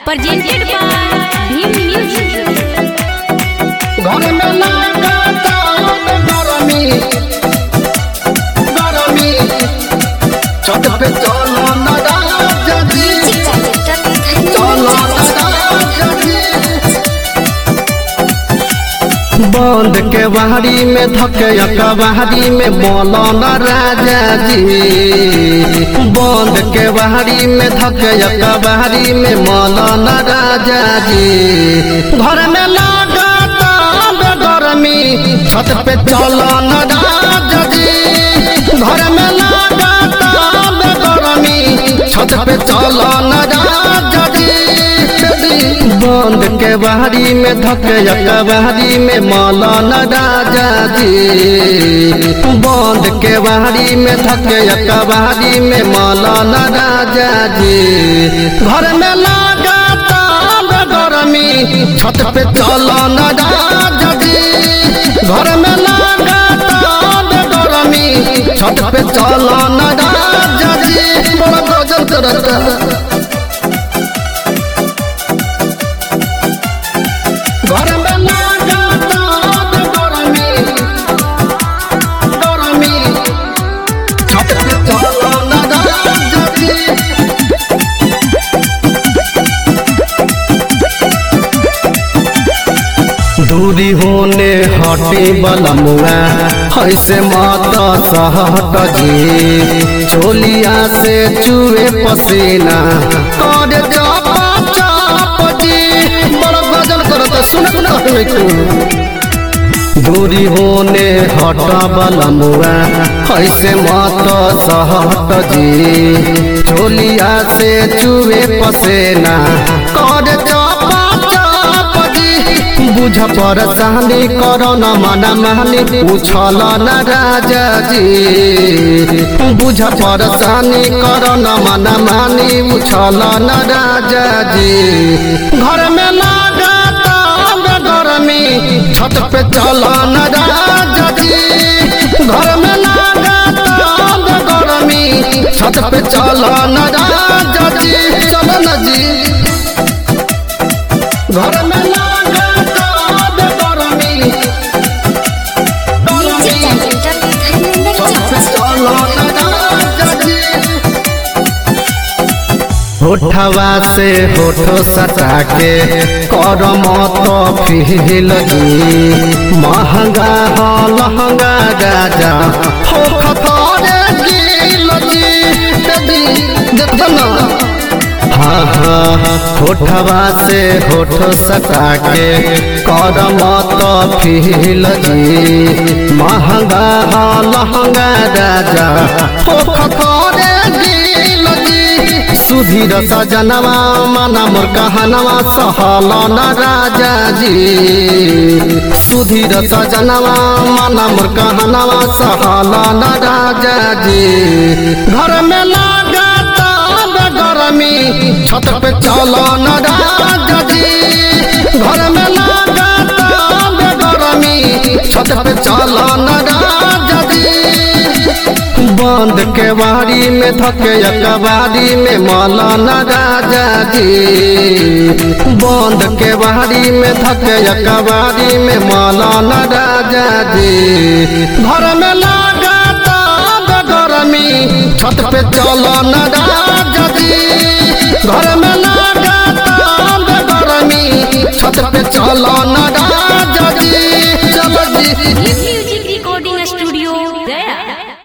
presented by Bhim Music। घर में लगाता गरमी गरमी छत पे चलो न राजदी चलो न राजदी बंद के बाहरी में धके कबाहरी में बोलो न राजा जी बंद के बाहरी में धके कबाहरी में बोलो न राजा जी घर में लगाता गरमी छत पे चलो न राजा जी घर में लगाता गरमी छत पे चलो न राजा जी बंद के बाहरी में धके कबाहरी में मौला न राजा जी बंद के बाहरी में धके कबाहरी में मौला न राजा जी घर में लगाता गरमी छत पे चलो न राजा जी घर में लगाता गरमी छत पे चलो न राजा जी बड़ा गजब करता घर में लगाता गरमी गरमी छत पे चलो न राजा जी दूरी होने हटी बलमुआ ऐसे मत सहट जी चोलिया से चूहे पसीना कर चापा चाप जी बड़ा गजल करता सुन दूरी होने हट बलमुआ ऐसे मत सहट जी चोलिया से चूहे पसीना कर चापा चाप जी बुझ परेशानी करो न मना मानी उछल न राजा जी बुझ परेशानी करो न मना मानी उछल न राजा जी घर में लगाता गरमी छत पे चलो न राजा जी घर में लगाता गरमी छत पे चलो न राजा जी चलो न जी घर में होठवा से होठो सटा के कर मत फिल जी महंगा हो लहंगा राजा हो खतरे गिल जी देख ना हाँ हाँ होठवा से होठो सटा के कर मत फिल जी महंगा हो लहंगा राजा हो खतरे गिल जी सुधीर सजनवा मना मोर कहनवा सहल न राजा जी सुधीर सजनवा मना मोर कहनवा सहल न राजा जी घर में लगाता गरमी छत पे चलो न राजा जी घर में लगाता गरमी छत पे चलो न राजा जी बंद के बारी में धके कबारी में मौला न राजा जी बंद के बारी में धके कबारी में मौला न राजा जी घर में लगाता गरमी छत पे चलो न राजा जी घर में लगाता गरमी छत पे चलो न राजा